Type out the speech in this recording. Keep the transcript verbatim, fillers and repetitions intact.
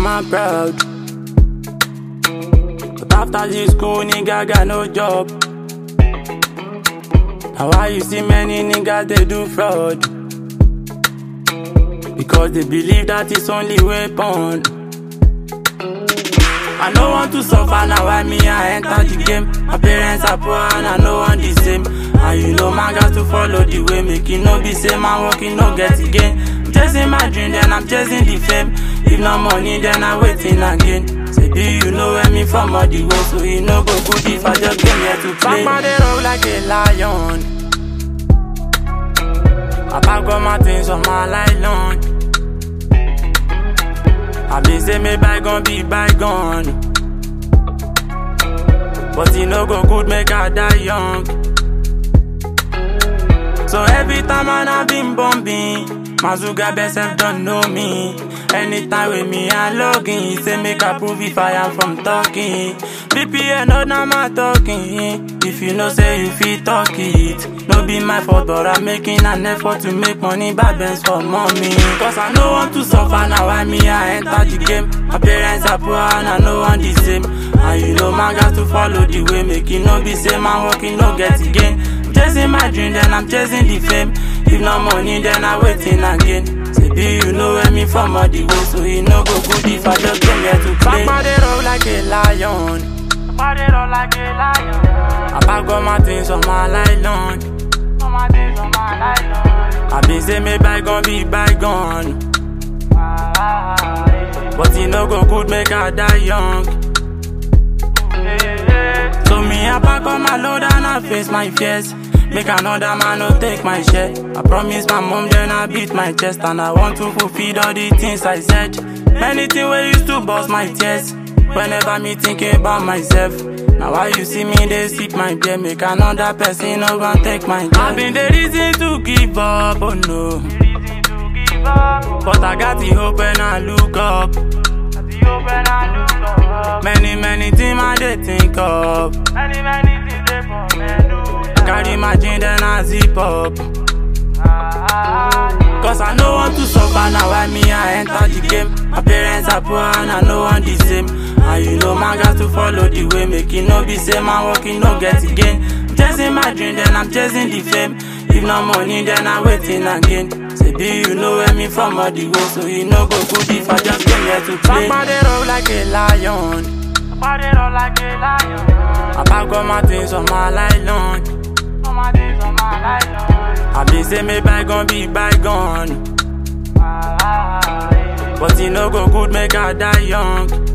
mama proud. But after this school, nigga got no job. Now why you see many niggas they do fraud? Because they believe that it's only weapon. I no want to suffer, now why me I enter the game. My parents are poor and I no want the same. And you know man got to follow the way. Make it no be same, man working no get again. I'm chasing my dream, then I'm chasing the fame. If no money, then I'm waiting again. Say do you know where me from all the way? So you know go good if I just came here to play. Back the road like a lion. I pack all my things on my nylon. I been say me bygone be bygone, but it no go good make I die young. So every time I been bumping, Mazuga best self don't know me. Anytime with me I log in, he say make I prove if I am from talking. B P N not now my talking. If you know say you feel talk it, no be my fault but I'm making an effort to make money bad bands for mommy. Cause I no want to suffer, now why me I enter the game. My parents are poor and I no want the same. And you know man got to follow the way. Make it no be same, man working no get again. I'm chasing my dream, then I'm chasing the fame. If no money, then I'm waiting again. Say do you know where me from all the way? So you know go good if I just came here to play. Back the road like a lion. Back the road like a lion. I pack all my things on my nylon. All my things on my nylon. I been say me bygone be bygone, but it no go good make I die young. So me I pack on my load and I face my fears. Make another man no take my share. I promise my mom then I beat my chest. And I want to fulfill all the things I said. Many things we used to bust my chest. Whenever me thinking about myself. Now why you see me they sip my beer. Make another person no gon' take my job. I've been the reason to give up, oh no. But I got the hope when I look up. Many, many things I they think of. Many, many things they for me do. Carry my jeans then I zip up. Cause I no want to suffer, now why me I enter the game. My parents are poor and I no want the same. And you know man got to follow the way. Make it no be same, man working no get again. I'm chasing my dream, then I'm chasing the fame. If no money, then I'm waiting again. Say do you know where me from all the way? So you know go good if I just came here to play. Back the road like a lion. Back the road like a lion. I pack all my things on my nylon. All my things on my nylon. I been say me bygone be bygone, but it no go good make I die young.